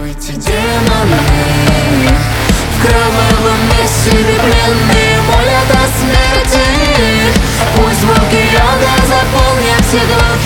эти демоны в кровавом месиве пленные молят о смерти. Пусть звуки йода заполнят все глаза.